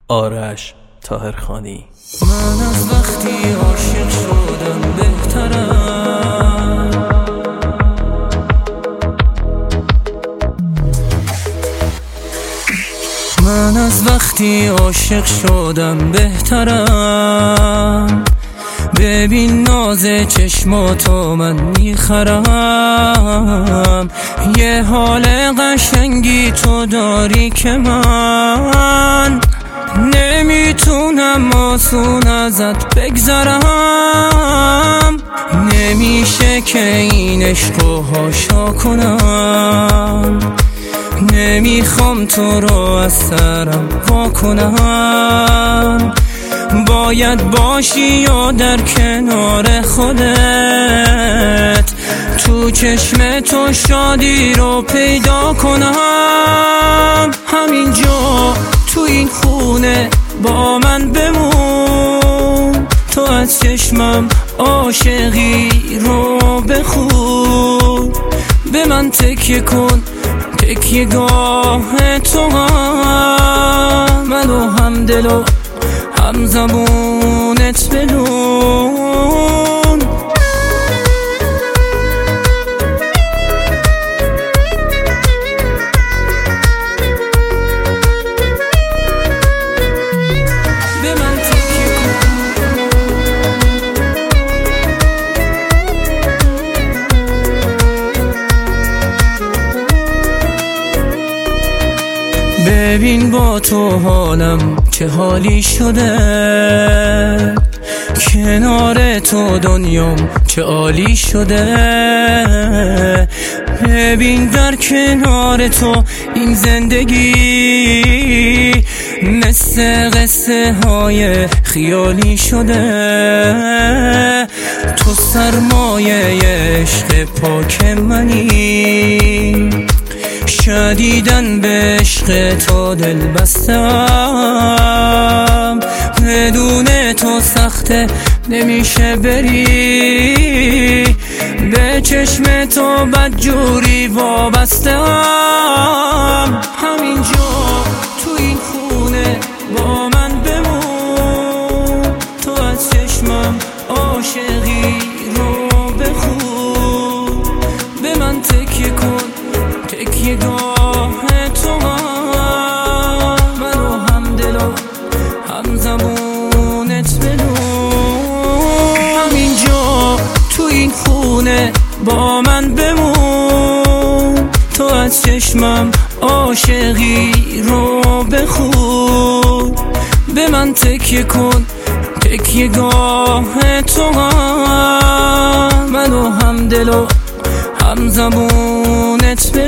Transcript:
آرش طاهرخانی. من از وقتی عاشق شدم بهترم، من از وقتی عاشق شدم بهترم. ببین ناز چشماتو من میخرم، یه حال قشنگی تو داری که من نمیتونم آسون ازت بگذرم. نمیشه که این عشقو هاشا کنم، نمیخوام تو رو از سرم وا کنم. باید باشی یا در کنار خودت، تو چشم تو شادی رو پیدا کنم. همینجا تو این خونه با من بمون، تو از چشمم عاشقی رو بخون. به من تکیه کن، تکیه گاه تو هم، منو هم دل و هم زبونت بدون. به من تکیه کن. ببین با تو حالم چه حالی شده، کنار تو دنیام چه عالی شده. ببین در کنار تو این زندگی مثل قصه های خیالی شده. تو سرمایه عشق پاک منی، شدیدن به عشق تو دل بستم. بدون تو سخته نمیشه بری، به چشم تو بدجوری وابستم. همینجا تو این خونه با من بمون، تو از چشمم عاشقی رو بخون. به من تکیه کن، تکیه گاه تو هم، منو هم دل و هم زبونت بدون. همینجا تو این خونه با من بمون، تو از چشمم عاشقی رو بخون. به من تکیه کن، تکیه گاه تو هم، منو هم دل و هم زبونت بدون.